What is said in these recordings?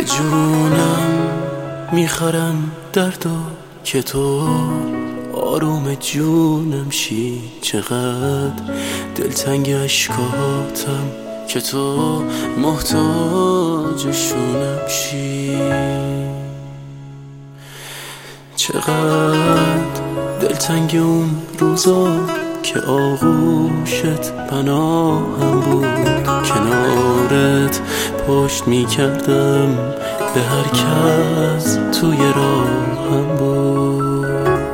جونم میخرم درد و که تو آروم جونم شی. چقدر دلتنگ اشکاتم که تو محتاجشونم شی. چقدر دلتنگ اون روزا که آغوشت پناهم بود، کنارت پشت میکردم به هر کس توی راهم بود.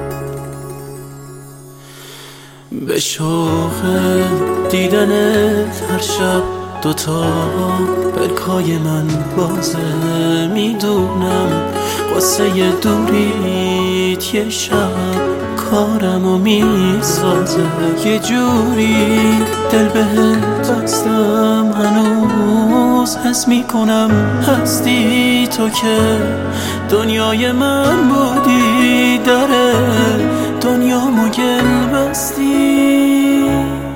به شوق دیدنت هر شب دوتا پلکای من بازه، میدونم قصه دوریت یه شب کارمو میسازه. یه جوری دل بهت بستم هنوز حس میکنم هستی تو که دنیای من بودی، در دنیامو گل بستی.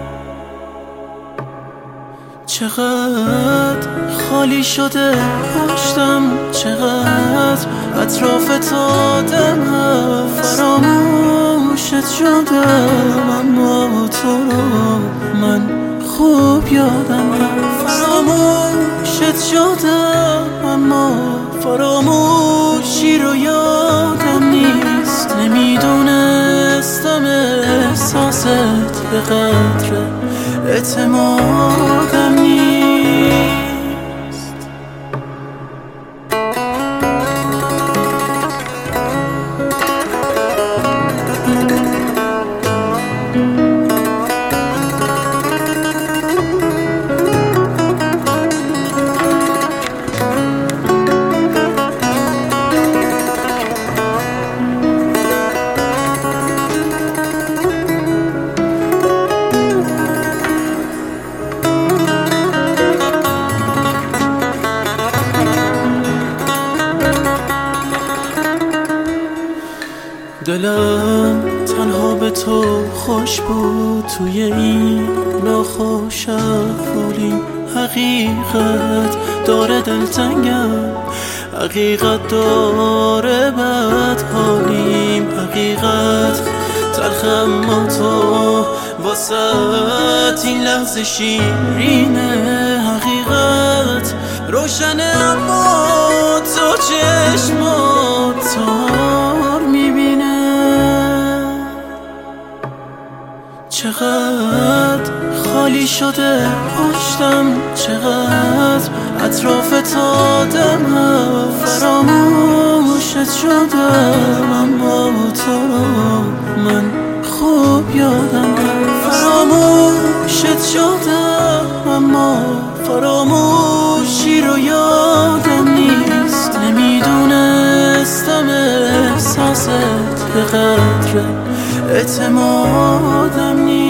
چقدر خالی شده پشتم، چقدر اطرافت آدمم، فراموشت شدم اما تو رو من خوب یادم رفت. فراموشت شدم اما فراموشی رو یادم نیست. نمیدونستم احساست به قدر اعتمادم نیست. دلم تنها به تو خوش بود توی این ناخوش احوالی. حقیقت داره دلتنگم، حقیقت داره بد حالیم، حقیقت تلخم ما تو واسه این لحظه شیرینه. حقیقت روشنه اما تو چشمات تار میبینه. چقدر خالی شده پشتم، چقدر اطرافت آدمم، فراموشت شدم اما تو رو من خوب یادم رفت. فراموشت شدم اما فراموشی رو یادم نیست. نمیدونستم احساست به قدر اعتمادم نیست.